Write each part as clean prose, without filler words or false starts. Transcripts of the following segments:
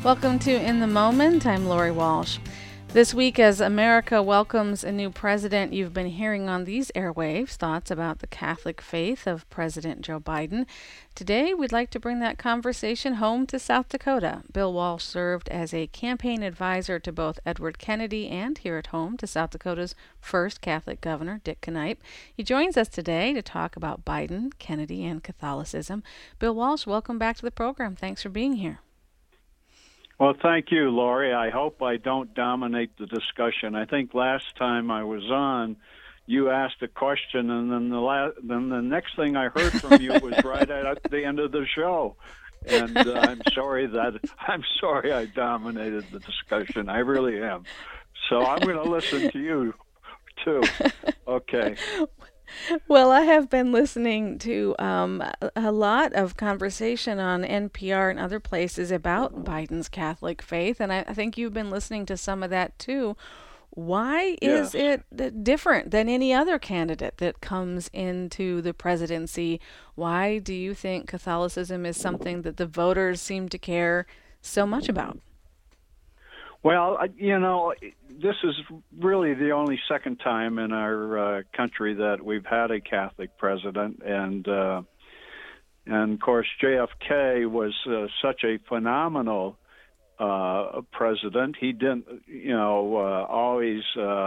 Welcome to In the Moment. I'm Lori Walsh. This week, as America welcomes a new president, you've been hearing on these airwaves thoughts about the Catholic faith of President Joe Biden. Today, we'd like to bring that conversation home to South Dakota. Bill Walsh served as a campaign advisor to both Edward Kennedy and here at home to South Dakota's first Catholic governor, Dick Knipe. He joins us today to talk about Biden, Kennedy, and Catholicism. Bill Walsh, welcome back to the program. Thanks for being here. Well, thank you, Lori. I hope I don't dominate the discussion. I think last time I was on, you asked a question, and then the next thing I heard from you was right at the end of the show. And I'm sorry I dominated the discussion. I really am. So I'm going to listen to you too. Okay. Well, I have been listening to a lot of conversation on NPR and other places about Biden's Catholic faith, and I think you've been listening to some of that too. Why is it different than any other candidate that comes into the presidency? Why do you think Catholicism is something that the voters seem to care so much about? Well, this is really the only second time in our country that we've had a Catholic president, and of course JFK was such a phenomenal president. He didn't, always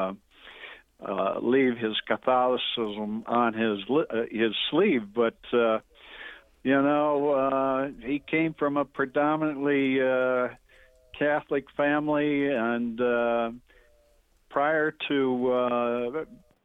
leave his Catholicism on his sleeve, but he came from a predominantly Catholic family, and prior to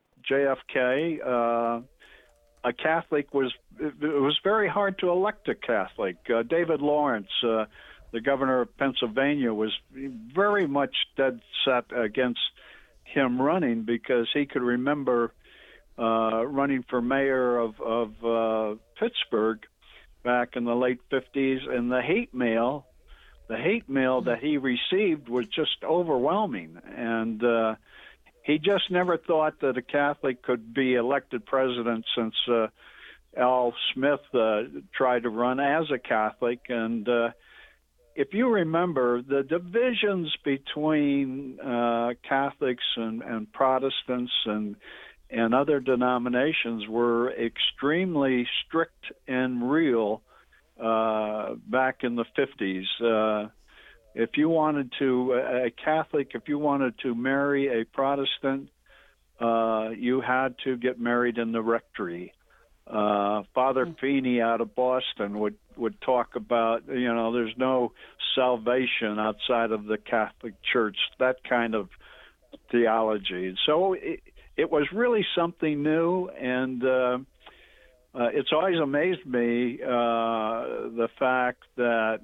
JFK, a Catholic it was very hard to elect a Catholic. David Lawrence, the governor of Pennsylvania, was very much dead set against him running because he could remember running for mayor of Pittsburgh back in the late 50s, and the hate mail that he received was just overwhelming, and he just never thought that a Catholic could be elected president since Al Smith tried to run as a Catholic. And if you remember, the divisions between Catholics and Protestants and other denominations were extremely strict and real back in the 50s. If you wanted to marry a Protestant, you had to get married in the rectory. Father Feeney out of Boston would talk about, there's no salvation outside of the Catholic Church, that kind of theology. So it was really something new, and it's always amazed me the fact that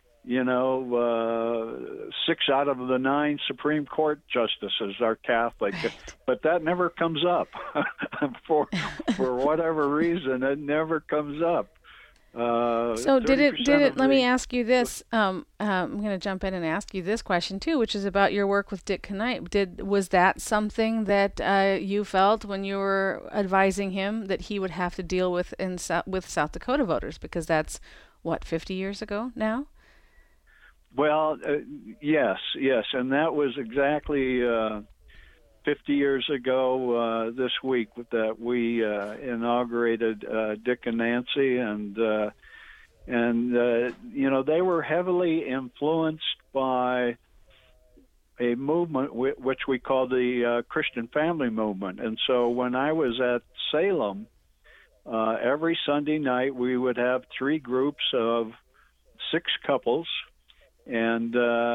6 out of the 9 Supreme Court justices are Catholic, but that never comes up for whatever reason. It never comes up. So did it? Let me ask you this. I'm going to jump in and ask you this question too, which is about your work with Dick Knipe. Was that something that you felt when you were advising him that he would have to deal with with South Dakota voters, because that's 50 years ago now? Well, yes, and that was exactly 50 years ago this week that we inaugurated Dick and Nancy, and they were heavily influenced by a movement which we call the Christian Family Movement. And so when I was at Salem, every Sunday night we would have 3 groups of 6 couples, and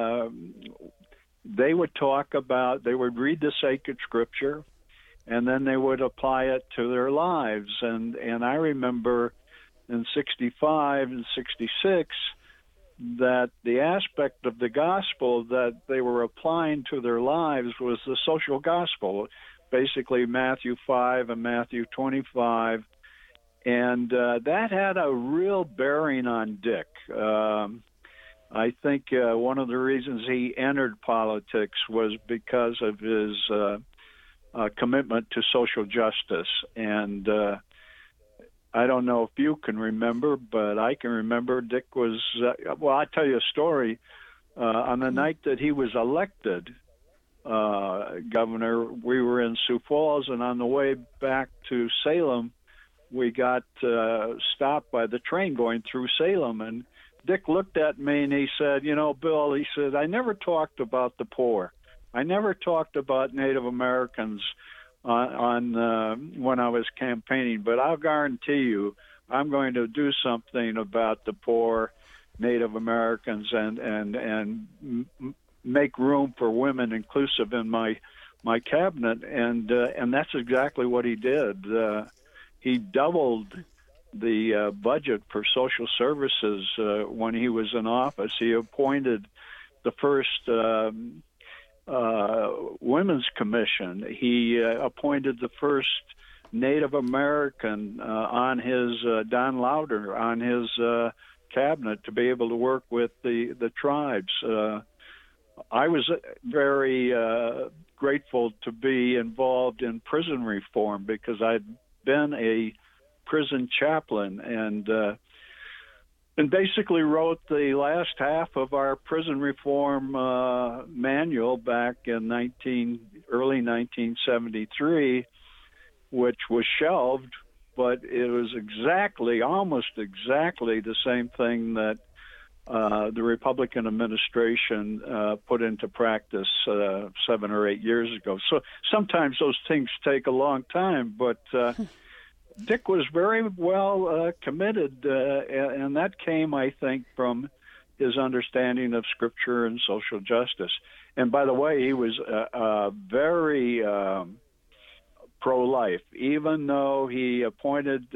they would they would read the sacred scripture, and then they would apply it to their lives. And I remember in 65 and 66 that the aspect of the gospel that they were applying to their lives was the social gospel, basically Matthew 5 and Matthew 25. And that had a real bearing on Dick. I think one of the reasons he entered politics was because of his commitment to social justice. And I don't know if you can remember, but I can remember Dick was, I'll tell you a story. On the night that he was elected governor, we were in Sioux Falls, and on the way back to Salem, we got stopped by the train going through Salem. And Dick looked at me and he said, "You know, Bill," he said, "I never talked about the poor. I never talked about Native Americans on when I was campaigning, but I'll guarantee you I'm going to do something about the poor Native Americans and make room for women inclusive in my cabinet." And that's exactly what he did. He doubled the budget for social services when he was in office. He appointed the first Women's Commission. He appointed the first Native American on his Don Lauder on his cabinet to be able to work with the tribes. I was very grateful to be involved in prison reform because I'd been a prison chaplain and basically wrote the last half of our prison reform manual back in early 1973, which was shelved, but it was almost exactly the same thing that the Republican administration put into practice 7 or 8 years ago. So sometimes those things take a long time, but Dick was very well committed, and that came, I think, from his understanding of Scripture and social justice. And by the way, he was very pro-life, even though he appointed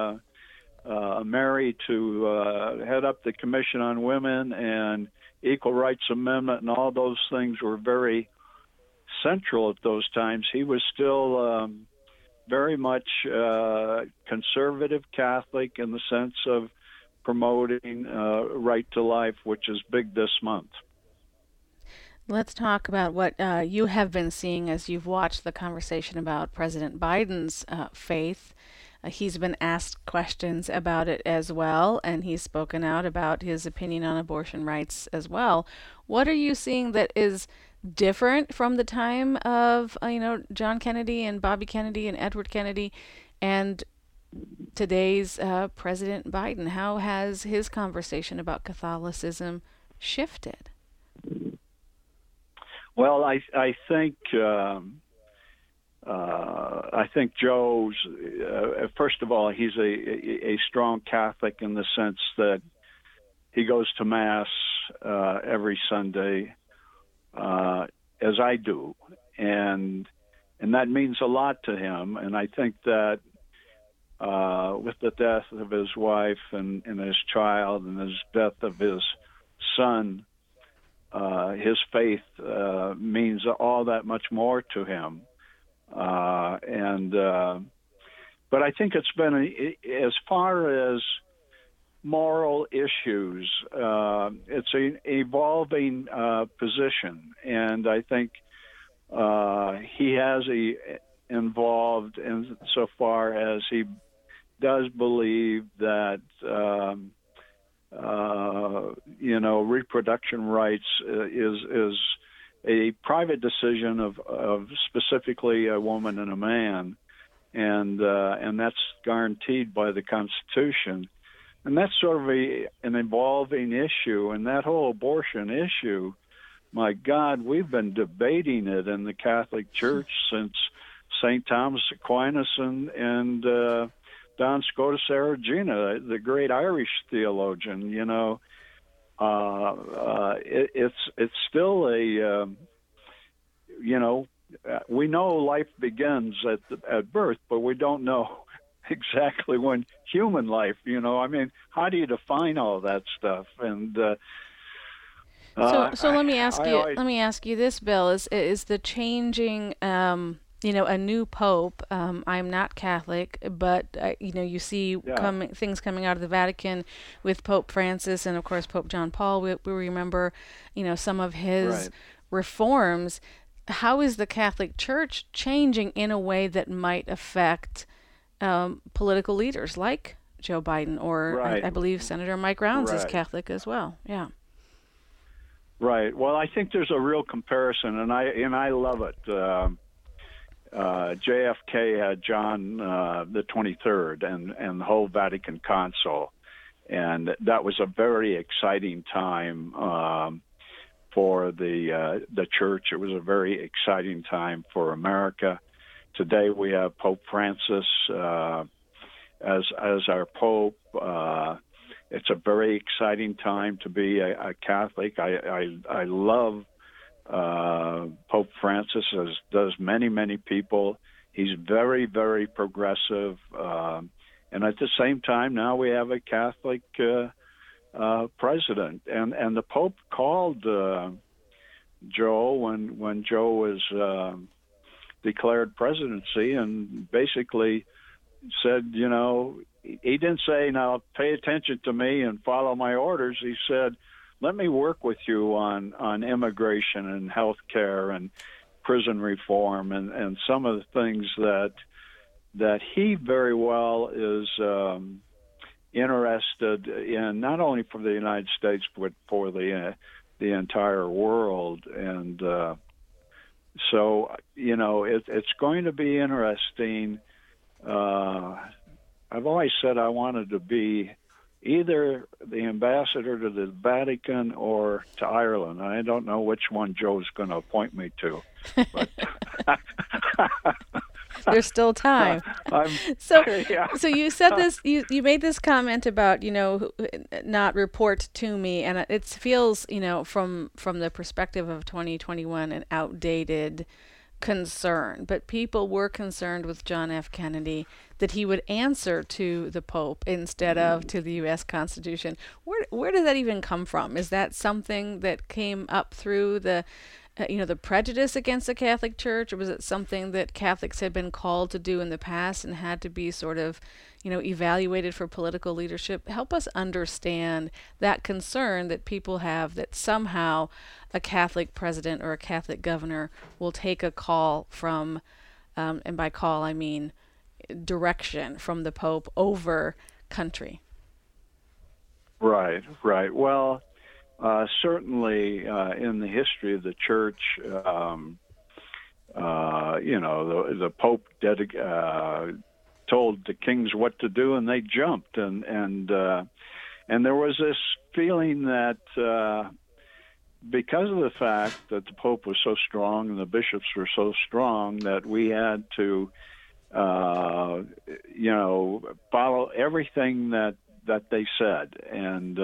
Mary to head up the Commission on Women and Equal Rights Amendment, and all those things were very central at those times. He was still very much conservative Catholic in the sense of promoting right to life, which is big this month. Let's talk about what you have been seeing as you've watched the conversation about President Biden's faith. He's been asked questions about it as well, and he's spoken out about his opinion on abortion rights as well. What are you seeing that is different from the time of John Kennedy and Bobby Kennedy and Edward Kennedy and today's President Biden? How has his conversation about Catholicism shifted? Well, I think Joe's first of all, he's a strong Catholic in the sense that he goes to Mass every Sunday, as I do, and that means a lot to him. And I think that with the death of his wife and his child and his death of his son, his faith means all that much more to him. But I think it's been, as far as moral issues, it's an evolving position, and I think he has involved in so far as he does believe that reproduction rights is a private decision of specifically a woman and a man, and that's guaranteed by the Constitution. And that's sort of an evolving issue. And that whole abortion issue, my God, we've been debating it in the Catholic Church since St. Thomas Aquinas and Don Scotus Erigena, the great Irish theologian. It's still we know life begins at birth, but we don't know exactly when human life. How do you define all that stuff? And so let me ask you. Let me ask you this, Bill: is the changing a new pope? I'm not Catholic, but you see things coming out of the Vatican with Pope Francis and of course Pope John Paul. We remember, some of his reforms. How is the Catholic Church changing in a way that might affect political leaders like Joe Biden or I believe Senator Mike Rounds is Catholic as well? Yeah. Right. Well, I think there's a real comparison, and I love it. JFK had John the 23rd and the whole Vatican Council, and that was a very exciting time for the church. It was a very exciting time for America. Today we have Pope Francis as our Pope. It's a very exciting time to be a Catholic. I love Pope Francis, as does many people. He's very, very progressive. And at the same time, now we have a Catholic president. And the Pope called Joe when Joe was declared presidency, and basically said, he didn't say, now pay attention to me and follow my orders. He said, let me work with you on immigration and health care and prison reform and some of the things that he very well is interested in, not only for the United States, but for the entire world. And so, it's going to be interesting. I've always said I wanted to be either the ambassador to the Vatican or to Ireland. I don't know which one Joe's going to appoint me to. But there's still time. So you said this. You made this comment about not report to me, and it feels from the perspective of 2021 an outdated concern. But people were concerned with John F. Kennedy that he would answer to the Pope instead of to the U.S. Constitution. Where does that even come from? Is that something that came up through the the prejudice against the Catholic Church, or was it something that Catholics had been called to do in the past and had to be sort of, evaluated for political leadership? Help us understand that concern that people have that somehow a Catholic president or a Catholic governor will take a call from, and by call I mean direction from the Pope over country. Right. Well, certainly, in the history of the Church, the Pope told the kings what to do, and they jumped, and there was this feeling that because of the fact that the Pope was so strong and the bishops were so strong, that we had to, follow everything that they said, and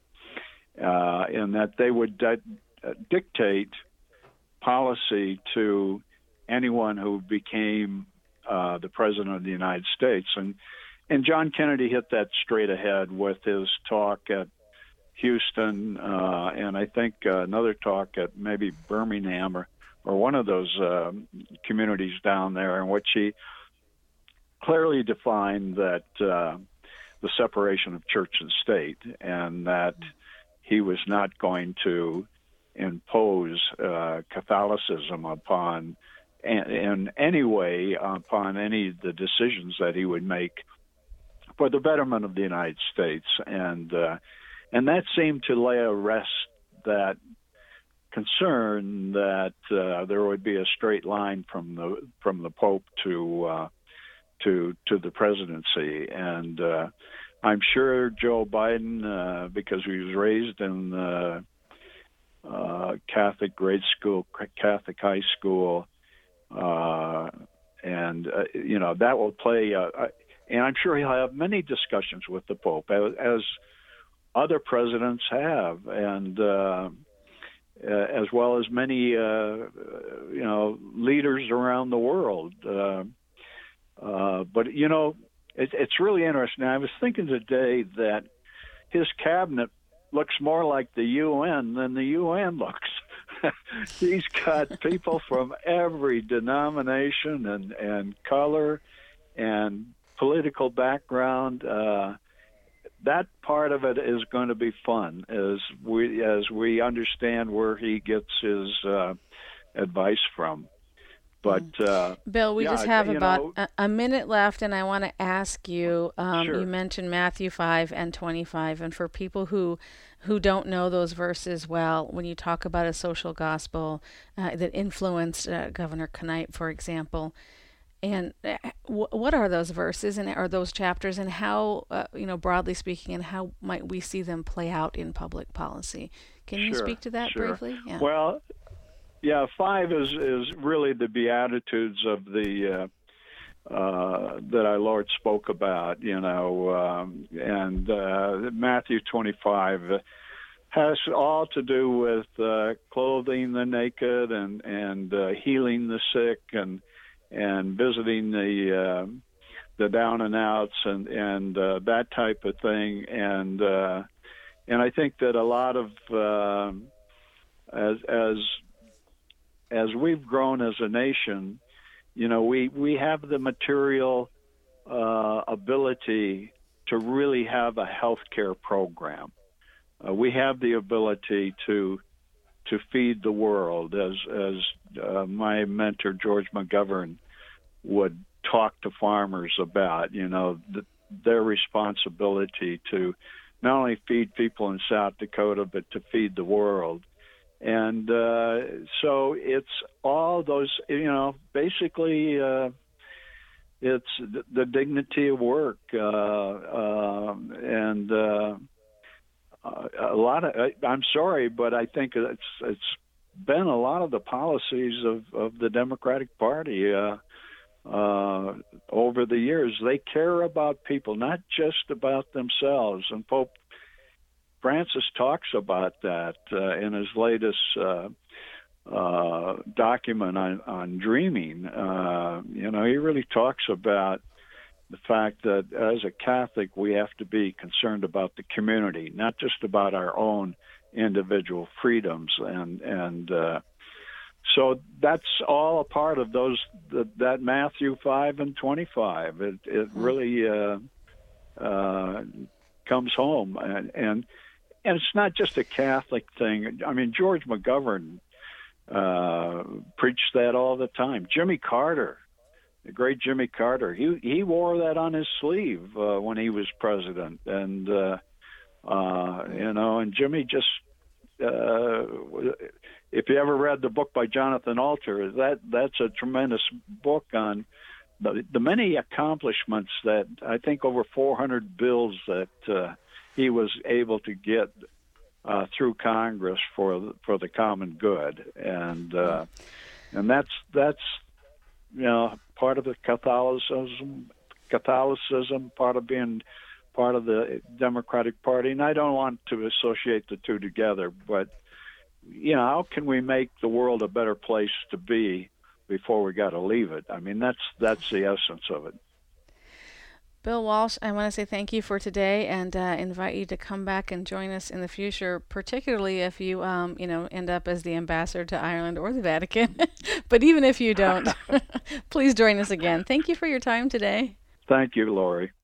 that they would dictate policy to anyone who became the president of the United States. And John Kennedy hit that straight ahead with his talk at Houston, and I think another talk at maybe Birmingham or one of those communities down there, in which he clearly defined that the separation of church and state, and that he was not going to impose Catholicism upon, in any way, upon any of the decisions that he would make for the betterment of the United States, and that seemed to lay to rest that concern that there would be a straight line from the Pope to the presidency. And I'm sure Joe Biden, because he was raised in Catholic grade school, Catholic high school, and that will play. And I'm sure he'll have many discussions with the Pope, as other presidents have, and as well as many leaders around the world. But it's really interesting. I was thinking today that his cabinet looks more like the UN than the UN looks. He's got people from every denomination and color and political background. That part of it is going to be fun as we understand where he gets his advice from. But Bill, we yeah, just have you about know, a minute left, and I want to ask you. You sure. mentioned Matthew 5:25, and for people who don't know those verses well, when you talk about a social gospel that influenced Governor Knight, for example, and what are those verses and are those chapters, and how, broadly speaking, and how might we see them play out in public policy? Can you Sure, speak to that sure. briefly? Yeah. Well, yeah, five is really the beatitudes of the that our Lord spoke about, and Matthew 25 has all to do with clothing the naked and healing the sick and visiting the down and outs and that type of thing, and I think that a lot of as we've grown as a nation, we have the material ability to really have a health care program. We have the ability to feed the world, as my mentor George McGovern would talk to farmers about. Their responsibility to not only feed people in South Dakota, but to feed the world. And so it's all those, basically it's the dignity of work and a lot of, I'm sorry, but I think it's been a lot of the policies of the Democratic Party over the years. They care about people, not just about themselves. And Pope Francis talks about that in his latest document on dreaming. He really talks about the fact that as a Catholic, we have to be concerned about the community, not just about our own individual freedoms. And so that's all a part of that Matthew 5:25. It really comes home, and it's not just a Catholic thing. I mean, George McGovern preached that all the time. Jimmy Carter, the great Jimmy Carter, he wore that on his sleeve when he was president, and and Jimmy just. If you ever read the book by Jonathan Alter, that's a tremendous book on the many accomplishments that I think over 400 bills that he was able to get through Congress for the common good, and that's part of the Catholicism, part of being part of the Democratic Party. And I don't want to associate the two together, but how can we make the world a better place to be before we got to leave it? I mean, that's the essence of it. Bill Walsh, I want to say thank you for today, and invite you to come back and join us in the future, particularly if you, end up as the ambassador to Ireland or the Vatican. But even if you don't, please join us again. Thank you for your time today. Thank you, Lori.